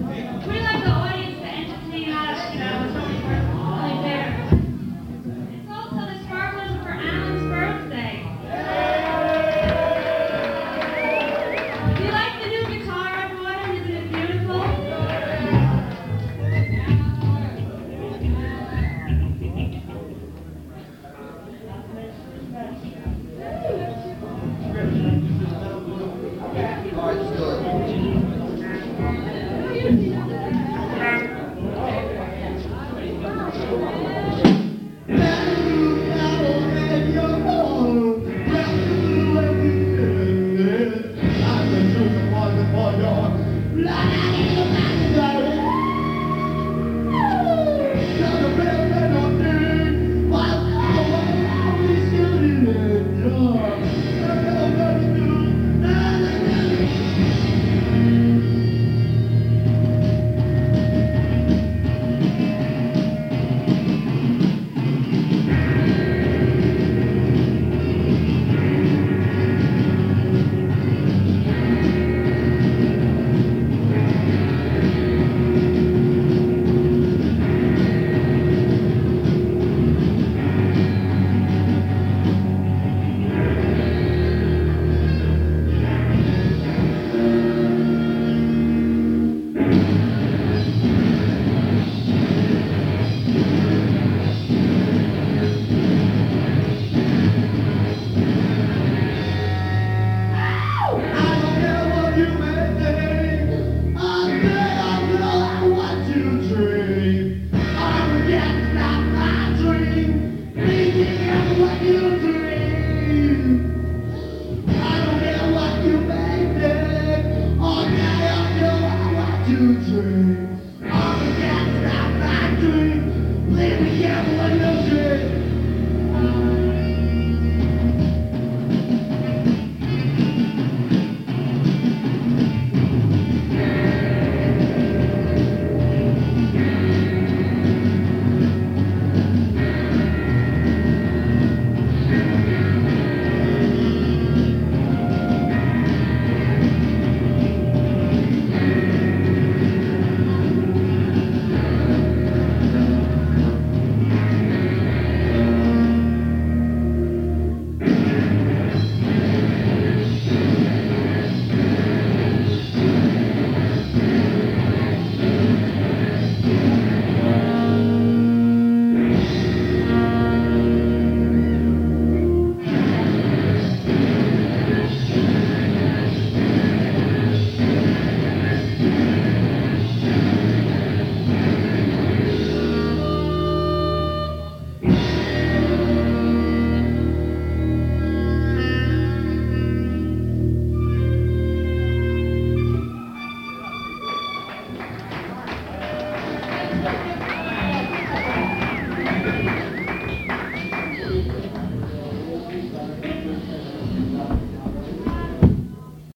We like the audience to entertain us, so we're really there. It's also the sparklers for Alan's birthday. Do you like the new guitar I bought him? Isn't it beautiful? I'm against that factory, leave me here.